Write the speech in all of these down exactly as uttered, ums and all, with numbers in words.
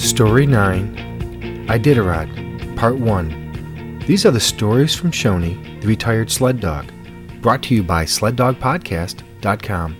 Story nine, Iditarod, Part one. These are the stories from Shoni, the retired sled dog, brought to you by sled dog podcast dot com.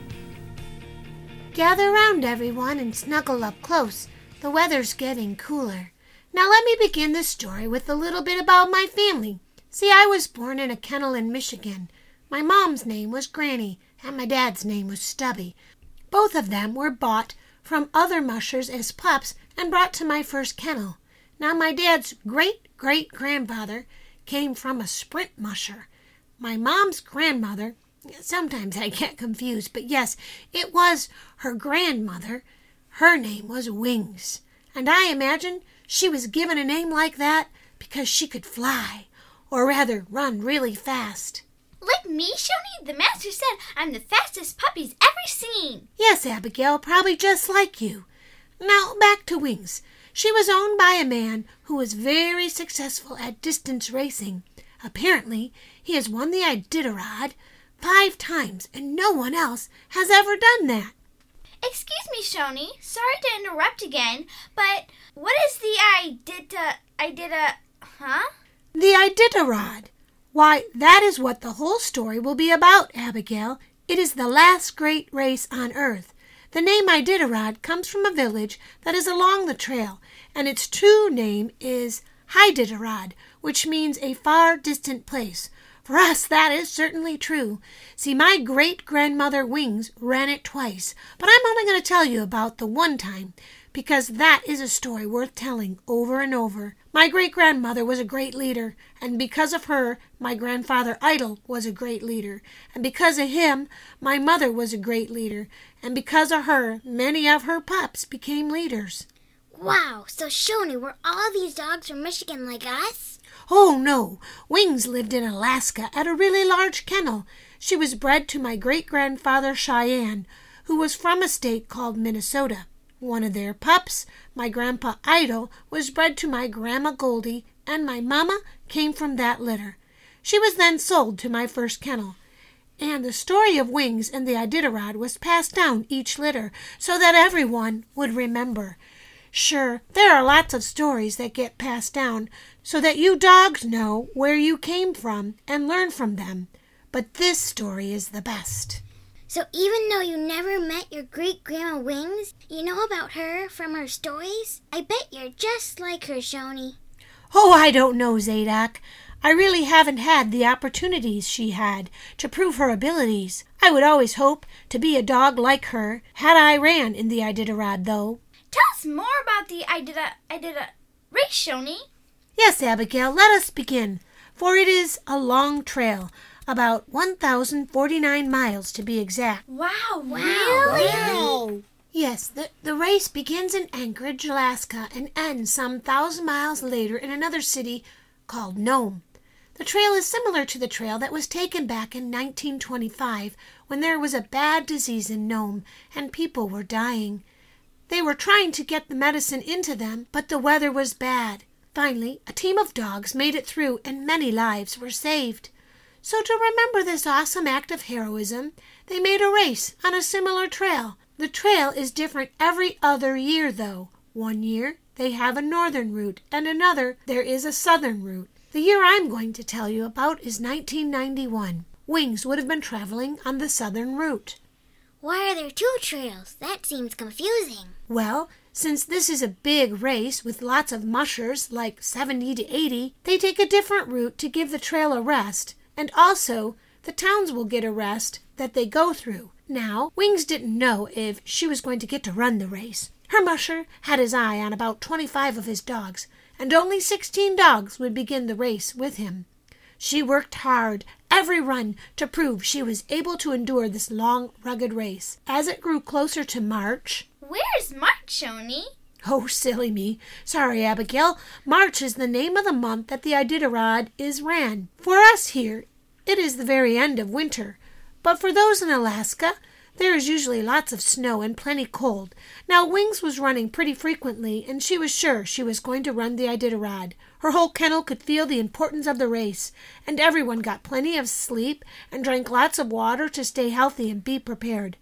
Gather round, everyone, and snuggle up close. The weather's getting cooler. Now let me begin this story with a little bit about my family. See, I was born in a kennel in Michigan. My mom's name was Granny, and my dad's name was Stubby. Both of them were bought from other mushers as pups and brought to my first kennel. Now, my dad's great-great-grandfather came from a sprint musher. My mom's grandmother, sometimes I get confused, but yes, it was her grandmother. Her name was Wings, and I imagine she was given a name like that because she could fly, or rather run really fast. Like me, Shoni? The master said I'm the fastest pup he's ever seen. Yes, Abigail, probably just like you. Now, back to Wings. She was owned by a man who was very successful at distance racing. Apparently, he has won the Iditarod five times, and no one else has ever done that. Excuse me, Shoni. Sorry to interrupt again, but what is the Idita... Idita... huh? The Iditarod. Why, that is what the whole story will be about, Abigail. It is the last great race on earth. The name Iditarod comes from a village that is along the trail, and its true name is Iditarod, which means a far distant place. For us, that is certainly true. See, my great-grandmother Wings ran it twice, but I'm only going to tell you about the one time, because that is a story worth telling over and over. My great-grandmother was a great leader, and because of her, my grandfather Idle was a great leader, and because of him, my mother was a great leader, and because of her, many of her pups became leaders. Wow, so Shoni, were all these dogs from Michigan like us? Oh, no. Wings lived in Alaska at a really large kennel. She was bred to my great-grandfather Cheyenne, who was from a state called Minnesota. One of their pups, my grandpa Idle, was bred to my grandma Goldie, and my mama came from that litter. She was then sold to my first kennel. And the story of Wings and the Iditarod was passed down each litter so that everyone would remember. Sure, there are lots of stories that get passed down so that you dogs know where you came from and learn from them. But this story is the best. So even though you never met your great-grandma Wings, you know about her from her stories? I bet you're just like her, Shoni. Oh, I don't know, Zadok. I really haven't had the opportunities she had to prove her abilities. I would always hope to be a dog like her, had I ran in the Iditarod, though. Tell us more about the Idita... Idita... race, Shoni. Yes, Abigail, let us begin, for it is a long trail, about one thousand forty-nine miles to be exact. Wow, Wow, really? wow. Yes, the, the race begins in Anchorage, Alaska, and ends some thousand miles later in another city called Nome. The trail is similar to the trail that was taken back in nineteen twenty-five when there was a bad disease in Nome and people were dying. They were trying to get the medicine into them, but the weather was bad. Finally, a team of dogs made it through and many lives were saved. So to remember this awesome act of heroism, they made a race on a similar trail. The trail is different every other year, though. One year, they have a northern route, and another, there is a southern route. The year I'm going to tell you about is nineteen ninety-one. Wings would have been traveling on the southern route. Why are there two trails? That seems confusing. Well, since this is a big race with lots of mushers, like seventy to eighty, they take a different route to give the trail a rest. And also, the towns will get a rest that they go through. Now, Wings didn't know if she was going to get to run the race. Her musher had his eye on about twenty-five of his dogs, and only sixteen dogs would begin the race with him. She worked hard every run to prove she was able to endure this long, rugged race. As it grew closer to March... Where's March, Shoni? Oh, silly me. Sorry, Abigail. March is the name of the month that the Iditarod is ran. For us here, it is the very end of winter. But for those in Alaska, there is usually lots of snow and plenty cold. Now, Wings was running pretty frequently, and she was sure she was going to run the Iditarod. Her whole kennel could feel the importance of the race, and everyone got plenty of sleep and drank lots of water to stay healthy and be prepared.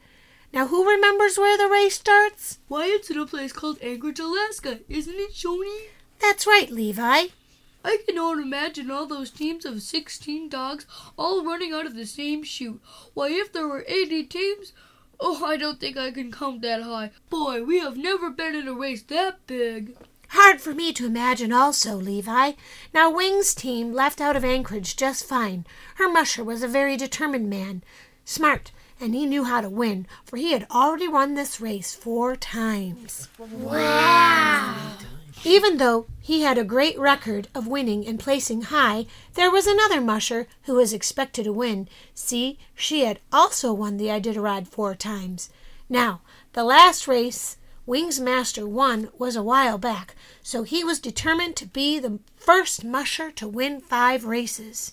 Now who remembers where the race starts? Why, it's in a place called Anchorage, Alaska, isn't it, Shoni? That's right, Levi. I cannot imagine all those teams of sixteen dogs all running out of the same chute. Why, if there were eighty teams, oh, I don't think I can count that high. Boy, we have never been in a race that big. Hard for me to imagine also, Levi. Now, Wing's team left out of Anchorage just fine. Her musher was a very determined man, smart, and he knew how to win, for he had already run this race four times. Wow! Even though he had a great record of winning and placing high, there was another musher who was expected to win. See, she had also won the Iditarod four times. Now, the last race Wing's master won was a while back, so he was determined to be the first musher to win five races.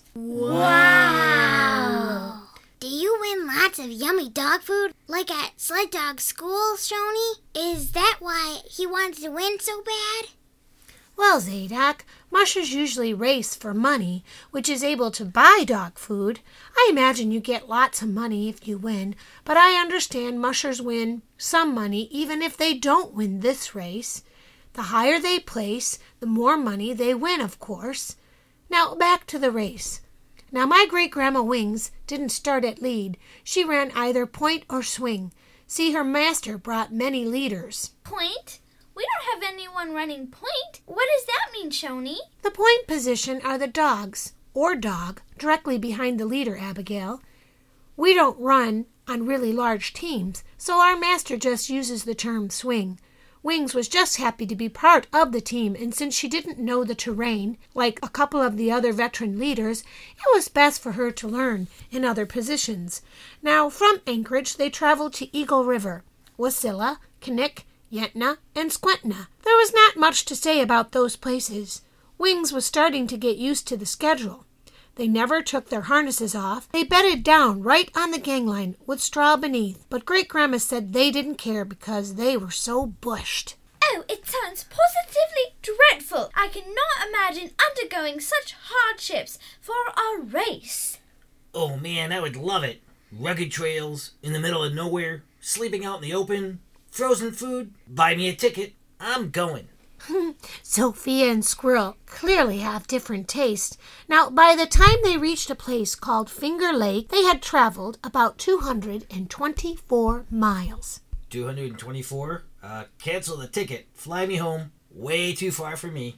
Wow! Do you win lots of yummy dog food, like at Sled Dog School, Shoni? Is that why he wanted to win so bad? Well, Zadok, mushers usually race for money, which is able to buy dog food. I imagine you get lots of money if you win, but I understand mushers win some money even if they don't win this race. The higher they place, the more money they win, of course. Now, back to the race. Now, my great-grandma Wings didn't start at lead. She ran either point or swing. See, her master brought many leaders. Point? We don't have anyone running point. What does that mean, Shoni? The point position are the dogs, or dog, directly behind the leader, Abigail. We don't run on really large teams, so our master just uses the term swing. Wings was just happy to be part of the team, and since she didn't know the terrain, like a couple of the other veteran leaders, it was best for her to learn in other positions. Now, from Anchorage, they traveled to Eagle River, Wasilla, Knik, Yentna, and Skwentna. There was not much to say about those places. Wings was starting to get used to the schedule. They never took their harnesses off. They bedded down right on the gangline with straw beneath, but Great-Grandma said they didn't care because they were so bushed. Oh, it sounds positively dreadful. I cannot imagine undergoing such hardships for a race. Oh man, I would love it. Rugged trails, in the middle of nowhere, sleeping out in the open, frozen food, buy me a ticket, I'm going. Sophia and Squirrel clearly have different tastes. Now, by the time they reached a place called Finger Lake, they had traveled about two hundred twenty-four miles. two hundred twenty-four? Uh, cancel the ticket. Fly me home. Way too far for me.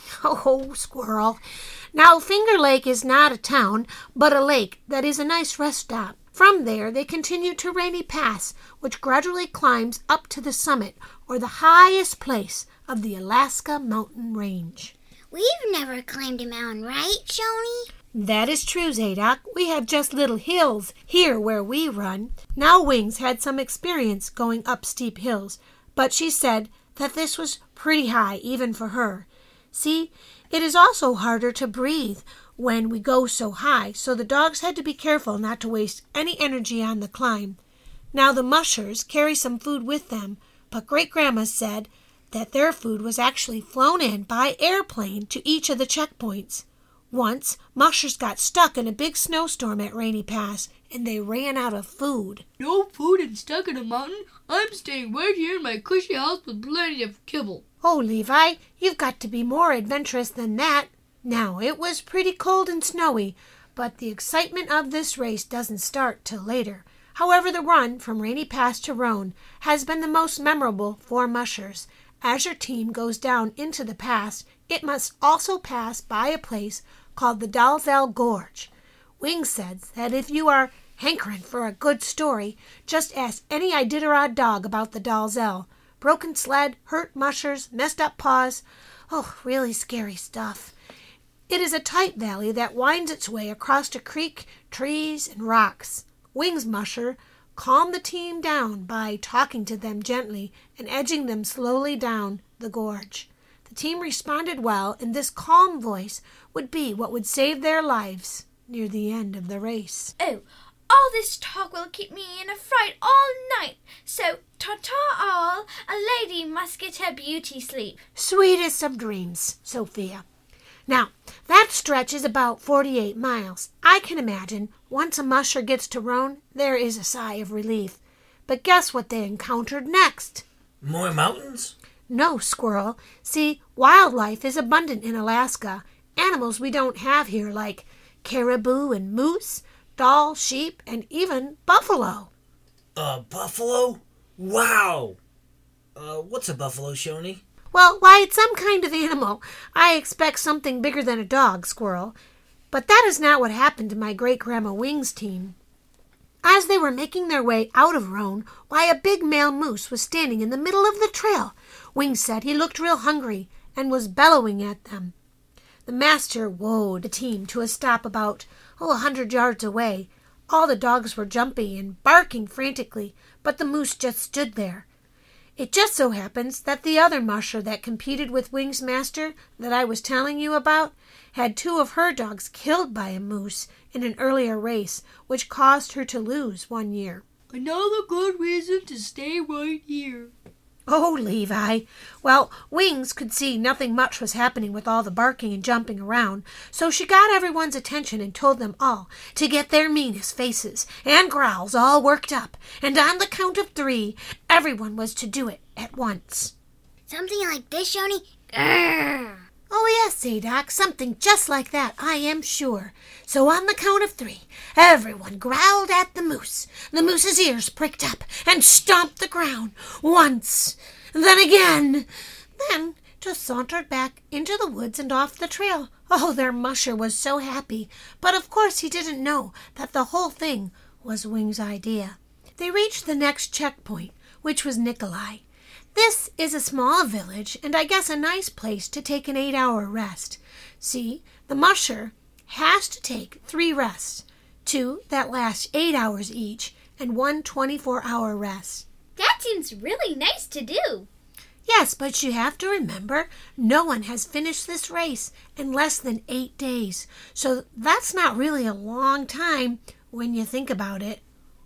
Oh, Squirrel. Now, Finger Lake is not a town, but a lake that is a nice rest stop. From there, they continued to Rainy Pass, which gradually climbs up to the summit, or the highest place of the Alaska mountain range. We've never climbed a mountain, right, Shoni? That is true, Zadok. We have just little hills here where we run. Now Wings had some experience going up steep hills, but she said that this was pretty high even for her. See, it is also harder to breathe when we go so high, so the dogs had to be careful not to waste any energy on the climb. Now the mushers carry some food with them, but Great-Grandma said that their food was actually flown in by airplane to each of the checkpoints. Once, mushers got stuck in a big snowstorm at Rainy Pass, and they ran out of food. No food and stuck in a mountain? I'm staying right here in my cushy house with plenty of kibble. Oh, Levi, you've got to be more adventurous than that. Now, it was pretty cold and snowy, but the excitement of this race doesn't start till later. However, the run from Rainy Pass to Roan has been the most memorable for mushers. As your team goes down into the pass, it must also pass by a place called the Dalzell Gorge. Wings says that if you are hankering for a good story, just ask any Iditarod dog about the Dalzell. Broken sled, hurt mushers, messed up paws. Oh, really scary stuff. It is a tight valley that winds its way across a creek, trees, and rocks. Wings musher calmed the team down by talking to them gently and edging them slowly down the gorge. The team responded well, and this calm voice would be what would save their lives near the end of the race. Oh, all this talk will keep me in a fright all night, so ta-ta all, a lady must get her beauty sleep. Sweetest of dreams, Sophia. Now, that stretch is about forty-eight miles. I can imagine once a musher gets to Roan, there is a sigh of relief. But guess what they encountered next? More mountains? No, Squirrel. See, wildlife is abundant in Alaska. Animals we don't have here, like caribou and moose, Dall, sheep, and even buffalo. A buffalo? Wow! Uh, what's a buffalo, Shoney? Well, why, it's some kind of animal. I expect something bigger than a dog, Squirrel. But that is not what happened to my great-grandma Wing's team. As they were making their way out of Roan, why, a big male moose was standing in the middle of the trail. Wing said he looked real hungry and was bellowing at them. The master woed the team to a stop about, oh, a hundred yards away. All the dogs were jumping and barking frantically, but the moose just stood there. It just so happens that the other musher that competed with Wing's master that I was telling you about had two of her dogs killed by a moose in an earlier race, which caused her to lose one year. Another good reason to stay right here. Oh, Levi. Well, Wings could see nothing much was happening with all the barking and jumping around, so she got everyone's attention and told them all to get their meanest faces and growls all worked up, and on the count of three, everyone was to do it at once. Something like this, Shoney? Grrr. Oh, yes, Zadok, something just like that, I am sure. So on the count of three, everyone growled at the moose. The moose's ears pricked up and stomped the ground once, then again, then just sauntered back into the woods and off the trail. Oh, their musher was so happy, but of course he didn't know that the whole thing was Wing's idea. They reached the next checkpoint, which was Nikolai. This is a small village, and I guess a nice place to take an eight-hour rest. See, the musher has to take three rests, two that last eight hours each, and one twenty-four-hour rest. That seems really nice to do. Yes, but you have to remember, no one has finished this race in less than eight days, so that's not really a long time when you think about it.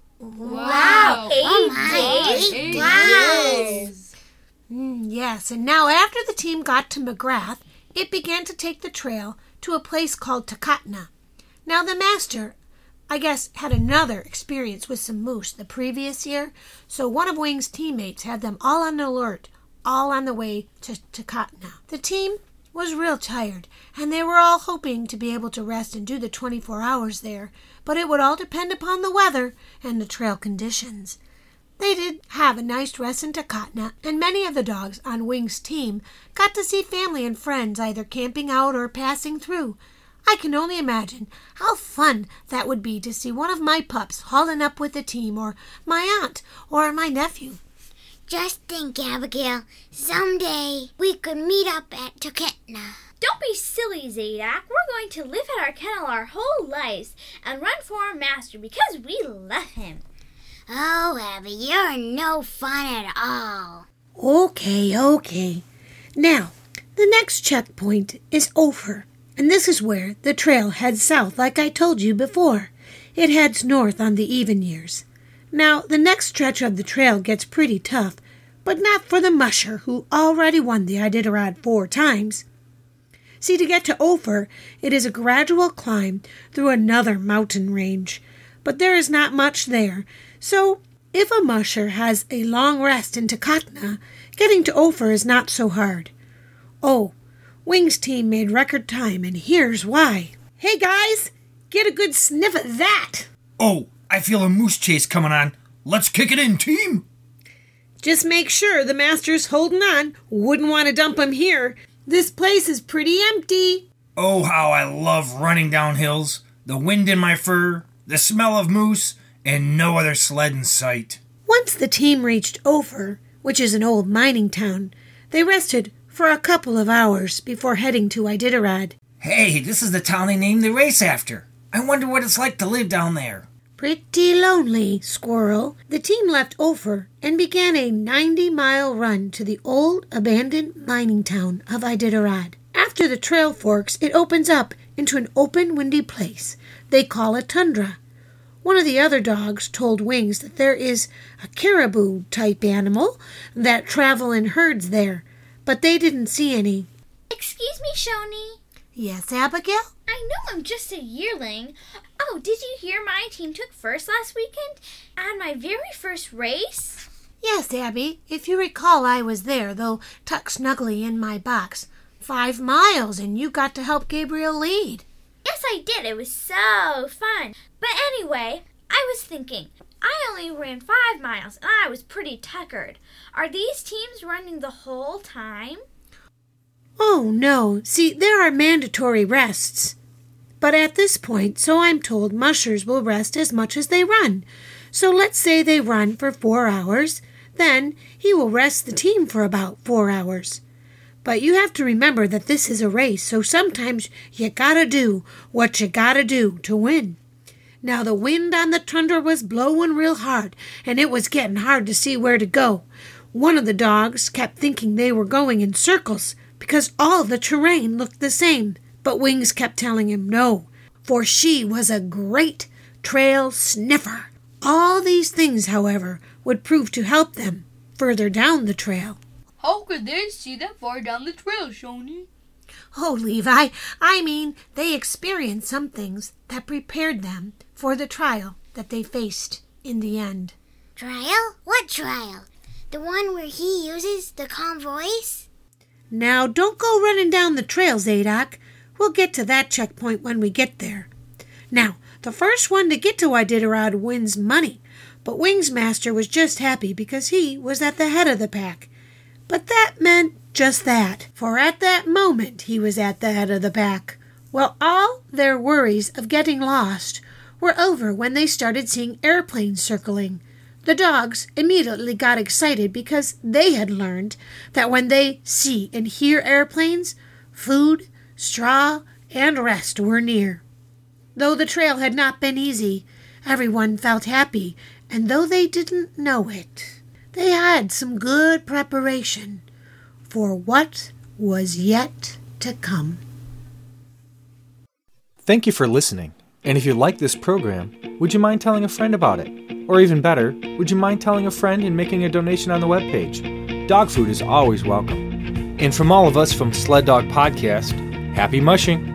Wow, eight Oh my, days? eight Wow. days. Mm, yes, and now after the team got to McGrath, it began to take the trail to a place called Takatna. Now the master, I guess, had another experience with some moose the previous year, so one of Wing's teammates had them all on alert, all on the way to Takatna. The team was real tired, and they were all hoping to be able to rest and do the twenty-four hours there, but it would all depend upon the weather and the trail conditions. They did have a nice rest in Takatna, and many of the dogs on Wing's team got to see family and friends either camping out or passing through. I can only imagine how fun that would be to see one of my pups hauling up with the team, or my aunt, or my nephew. Just think, Abigail, someday we could meet up at Takatna. Don't be silly, Zadok. We're going to live at our kennel our whole lives and run for our master because we love him. Oh, Abby, you're no fun at all. Okay, okay. Now, the next checkpoint is Ophir, and this is where the trail heads south like I told you before. It heads north on the even years. Now, the next stretch of the trail gets pretty tough, but not for the musher who already won the Iditarod four times. See, to get to Ophir, it is a gradual climb through another mountain range, but there is not much there. So, if a musher has a long rest in Takatna, getting to Ophir is not so hard. Oh, Wing's team made record time, and here's why. Hey, guys, get a good sniff at that. Oh, I feel a moose chase coming on. Let's kick it in, team. Just make sure the master's holding on. Wouldn't want to dump him here. This place is pretty empty. Oh, how I love running down hills. The wind in my fur, the smell of moose, and no other sled in sight. Once the team reached Ophir, which is an old mining town, they rested for a couple of hours before heading to Iditarod. Hey, this is the town they named the race after. I wonder what it's like to live down there. Pretty lonely, Squirrel. The team left Ophir and began a ninety-mile run to the old, abandoned mining town of Iditarod. After the trail forks, it opens up into an open, windy place they call a tundra. One of the other dogs told Wings that there is a caribou-type animal that travel in herds there, but they didn't see any. Excuse me, Shoney. Yes, Abigail? I know I'm just a yearling. Oh, did you hear my team took first last weekend on my very first race? Yes, Abby. If you recall, I was there, though tucked snugly in my box. Five miles, and you got to help Gabriel lead. Yes, I did. It was so fun. But anyway, I was thinking, I only ran five miles, and I was pretty tuckered. Are these teams running the whole time? Oh, no. See, there are mandatory rests. But at this point, so I'm told, mushers will rest as much as they run. So let's say they run for four hours. Then he will rest the team for about four hours. But you have to remember that this is a race, so sometimes you gotta do what you gotta do to win. Now the wind on the tundra was blowing real hard, and it was getting hard to see where to go. One of the dogs kept thinking they were going in circles because all the terrain looked the same, but Wings kept telling him no, for she was a great trail sniffer. All these things, however, would prove to help them further down the trail. How could they see that far down the trail, Shoni? Oh, Levi, I mean, they experienced some things that prepared them for the trial that they faced in the end. Trial? What trial? The one where he uses the calm voice? Now, don't go running down the trail, Zadok. We'll get to that checkpoint when we get there. Now, the first one to get to Iditarod wins money, but Wings Master was just happy because he was at the head of the pack. But that meant just that, for at that moment he was at the head of the pack. Well, all their worries of getting lost were over when they started seeing airplanes circling. The dogs immediately got excited because they had learned that when they see and hear airplanes, food, straw, and rest were near. Though the trail had not been easy, everyone felt happy, and though they didn't know it, they had some good preparation for what was yet to come. Thank you for listening. And if you like this program, would you mind telling a friend about it? Or even better, would you mind telling a friend and making a donation on the webpage? Dog food is always welcome. And from all of us from Sled Dog Podcast, happy mushing!